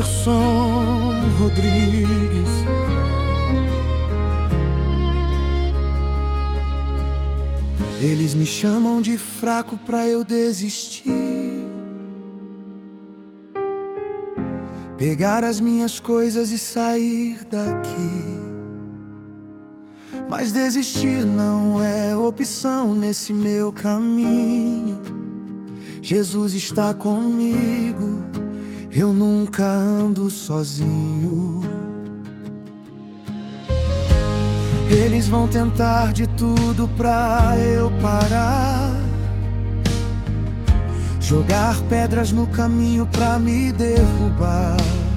Anderson Rodrigues. Eles me chamam de fraco pra eu desistir, pegar as minhas coisas e sair daqui. Mas desistir não é opção nesse meu caminho. Jesus está comigo, eu nunca ando sozinho. Eles vão tentar de tudo pra eu parar, jogar pedras no caminho pra me derrubar.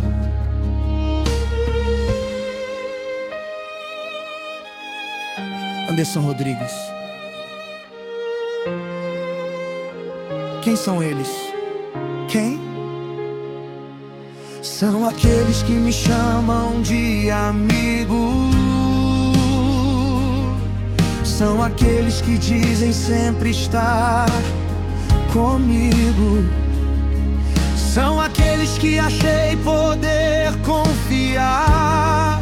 Anderson Rodrigues. Quem são eles? Quem? São aqueles que me chamam de amigo. São aqueles que dizem sempre estar comigo. São aqueles que achei poder confiar.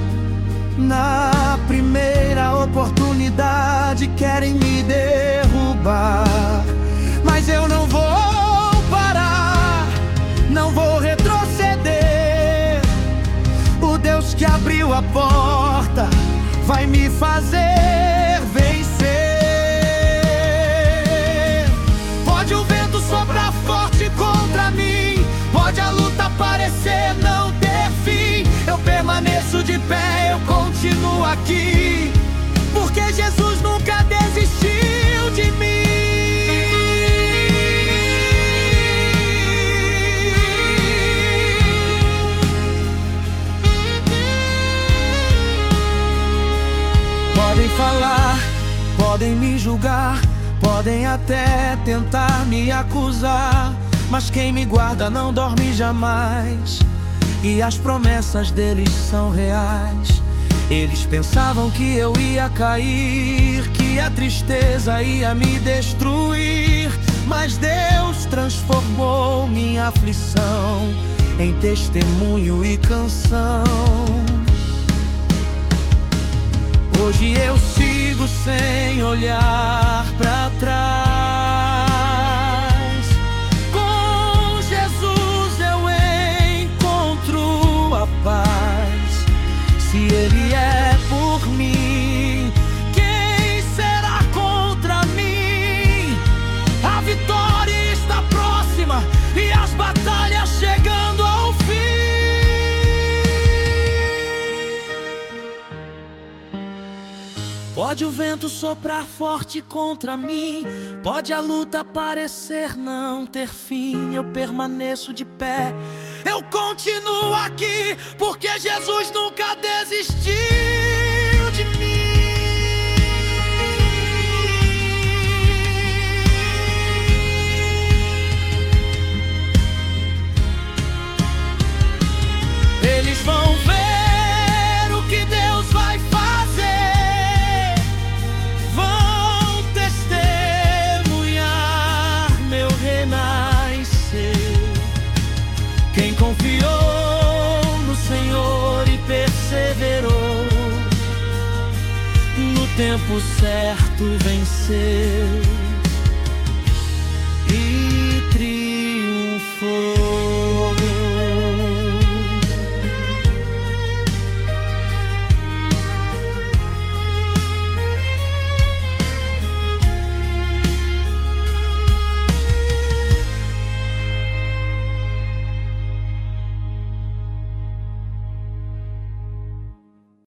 Na primeira oportunidade querem me derrubar, mas eu não vou parar, não vou retroceder. O Deus que abriu a porta vai me fazer vencer. Pode o vento soprar forte contra mim, pode a luta parecer não ter fim, eu permaneço de pé, eu continuo aqui, porque Jesus nunca desistiu de mim. Podem falar, podem me julgar, podem até tentar me acusar, mas quem me guarda não dorme jamais, e as promessas deles são reais. Eles pensavam que eu ia cair, que a tristeza ia me destruir, mas Deus transformou minha aflição em testemunho e canção. Hoje eu sigo sem olhar pra trás. Com Jesus eu encontro a paz. Se Ele é por mim, quem será contra mim? A vitória está próxima e as batalhas chegando ao fim. Pode o vento soprar forte contra mim, pode a luta parecer não ter fim, eu permaneço de pé, eu continuo aqui, porque Jesus nunca desistiu de mim. Eles vão ver o que Deus vai fazer, vão testemunhar meu renascer. Quem confiou no Senhor e perseverou, no tempo certo venceu.